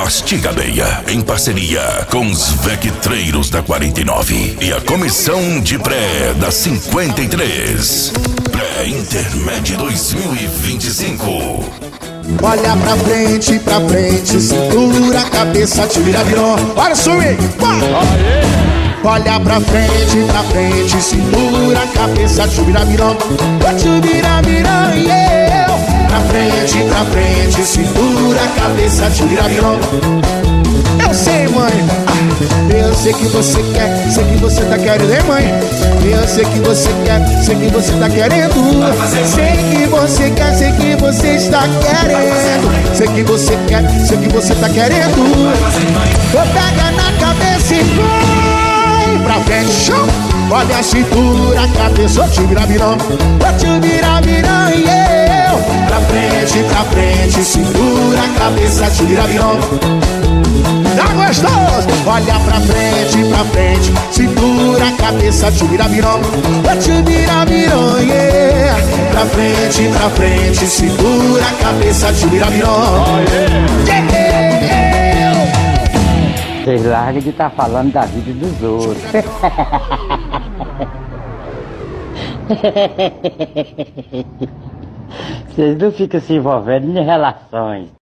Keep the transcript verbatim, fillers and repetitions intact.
Mastiga Meia, em parceria com os Vectreiros da quarenta e nove e a Comissão de Pré da cinquenta e três. Pré-Intermédio dois mil e vinte e cinco. Olha pra frente, pra frente, cintura, cabeça, te vira virou. Olha o swing! Olha pra frente, pra frente, cintura, cabeça, te vira virou. Te vira virou, yeah! Pra frente, pra frente, cintura, cabeça, te vira virou. Eu sei, mãe, ah, eu sei que você quer, sei que você tá querendo, hein, mãe? Eu sei que você quer, sei que você tá querendo. Sei que você quer, sei que você está querendo. Sei que você quer, sei que você tá querendo. Vou pegar na cabeça e vai pra frente, show. Olha a cintura, a cabeça, eu te vira virão. Eu te vira virão, yeah. Pra frente, pra frente, cintura, a cabeça, te vira virão. Tá gostoso? Olha pra frente, pra frente, cintura, cabeça, te vira virão. Te vira virão, yeah. Pra frente, pra frente, cintura, cabeça, te vira virão. Vocês largam de estar falando da vida dos outros. Vocês não ficam se envolvendo em relações.